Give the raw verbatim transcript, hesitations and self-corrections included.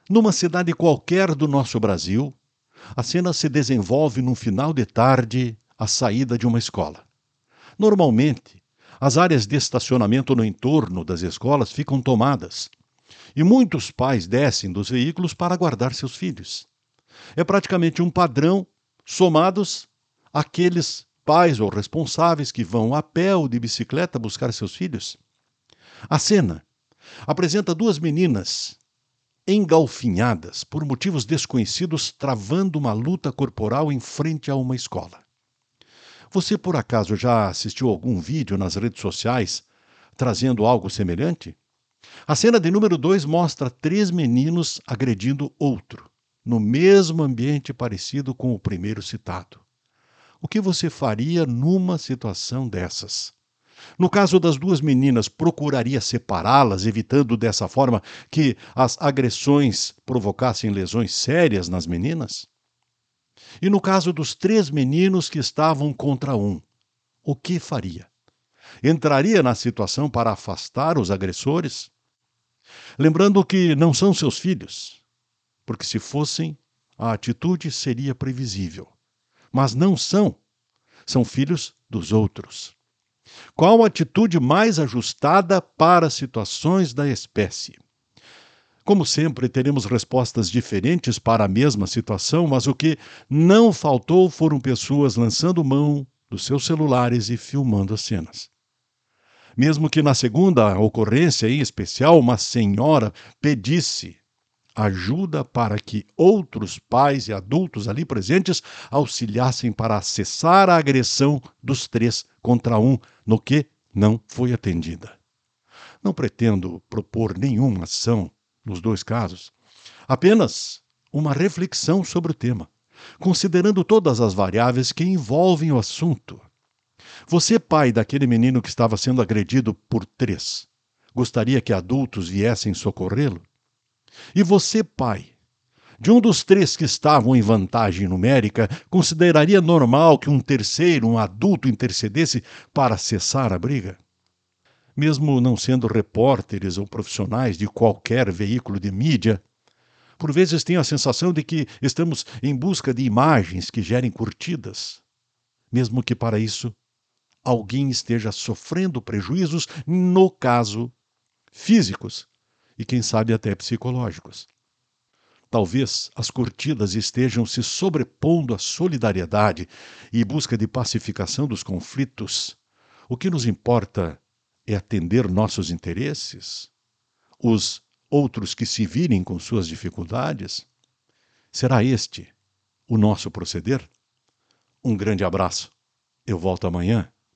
Numa cidade qualquer do nosso Brasil, a cena se desenvolve num final de tarde, à saída de uma escola. Normalmente, as áreas de estacionamento no entorno das escolas ficam tomadas e muitos pais descem dos veículos para guardar seus filhos. É praticamente um padrão, somados àqueles pais ou responsáveis que vão a pé ou de bicicleta buscar seus filhos. A cena apresenta duas meninas engalfinhadas por motivos desconhecidos, travando uma luta corporal em frente a uma escola. Você, por acaso, já assistiu algum vídeo nas redes sociais trazendo algo semelhante? A cena de número dois mostra três meninos agredindo outro, no mesmo ambiente parecido com o primeiro citado. O que você faria numa situação dessas? No caso das duas meninas, procuraria separá-las, evitando dessa forma que as agressões provocassem lesões sérias nas meninas? E no caso dos três meninos que estavam contra um, o que faria? Entraria na situação para afastar os agressores? Lembrando que não são seus filhos, porque se fossem, a atitude seria previsível. Mas não são, são filhos dos outros. Qual a atitude mais ajustada para situações da espécie? Como sempre, teremos respostas diferentes para a mesma situação, mas o que não faltou foram pessoas lançando mão dos seus celulares e filmando as cenas. Mesmo que na segunda ocorrência, em especial, uma senhora pedisse ajuda para que outros pais e adultos ali presentes auxiliassem para cessar a agressão dos três contra um, no que não foi atendida. Não pretendo propor nenhuma ação nos dois casos, apenas uma reflexão sobre o tema, considerando todas as variáveis que envolvem o assunto. Você, pai daquele menino que estava sendo agredido por três, gostaria que adultos viessem socorrê-lo? E você, pai, de um dos três que estavam em vantagem numérica, consideraria normal que um terceiro, um adulto, intercedesse para cessar a briga? Mesmo não sendo repórteres ou profissionais de qualquer veículo de mídia, por vezes tenho a sensação de que estamos em busca de imagens que gerem curtidas, mesmo que para isso alguém esteja sofrendo prejuízos, no caso, físicos e quem sabe até psicológicos. Talvez as curtidas estejam se sobrepondo à solidariedade e busca de pacificação dos conflitos. O que nos importa é atender nossos interesses? Os outros que se virem com suas dificuldades? Será este o nosso proceder? Um grande abraço. Eu volto amanhã.